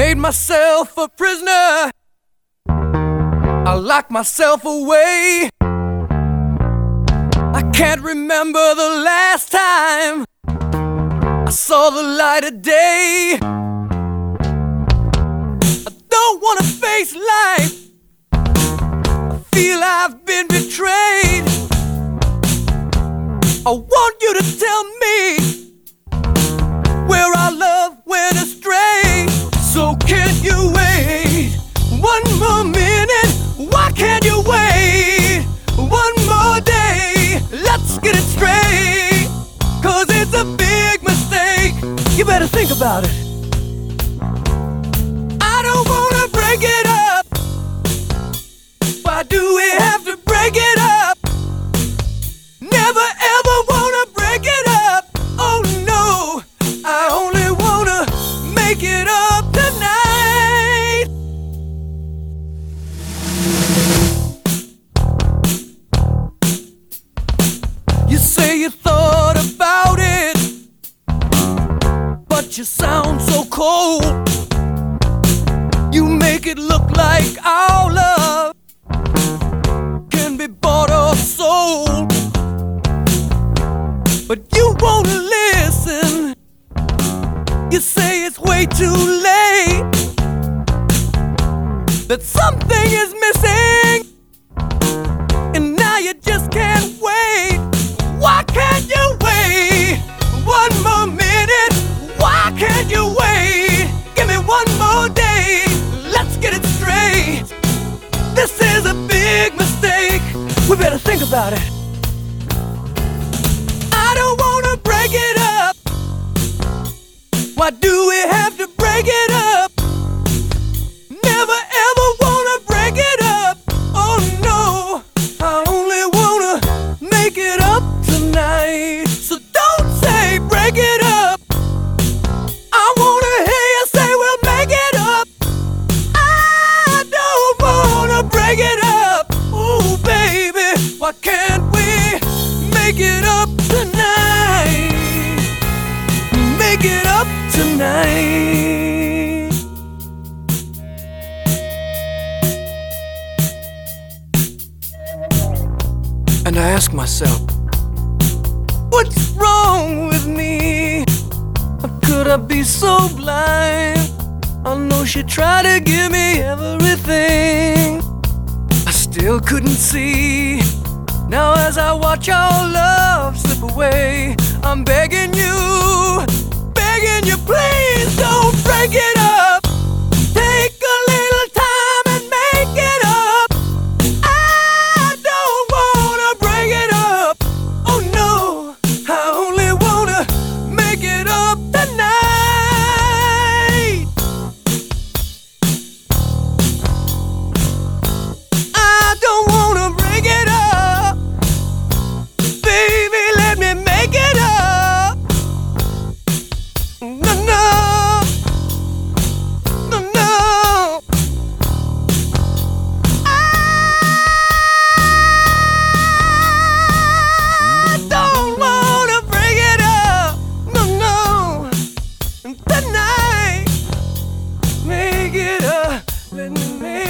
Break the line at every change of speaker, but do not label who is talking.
Made myself a prisoner, I locked myself away. I can't remember the last time I saw the light of day. I don't wanna face life, I feel I've been betrayed. I want you to tell me where our love went astray. So can't you wait one more minute? Why can't you wait one more day? Let's get it straight, 'cause it's a big mistake. You better think about it. I don't wanna break it up. Why do we have to break it up? Never ever wanna break it up. Oh no, I only wanna make it up tonight. You say you thought about it, but you sound so cold. You make it look like our love can be bought or sold, but you won't listen. You say it's way too late, that something is missing, and now you just can't wait. Why can't you wait one more minute? Why can't you wait? Give me one more day, let's get it straight. This is a big mistake, we better think about it. I don't wanna break it up. Why do we have to break it up? Never ever wanna break it up. Oh no, I only wanna make it up tonight. So don't say break it up. I wanna hear you say we'll make it up. I don't wanna break it up. Oh baby, why can't we make it up tonight? Make it up tonight. And I ask myself, what's wrong with me? How could I be so blind? I know she tried to give me everything, I still couldn't see. Now as I watch our love slip away, I'm begging you, please don't break it up. Take a little time and make it up. I don't wanna break it up. Oh no, I only wanna make it up tonight. I don't wanna break it up. Baby, let me make it up. No, no, no, no. I don't wanna break it up. No, no. Tonight, make it up. Let me make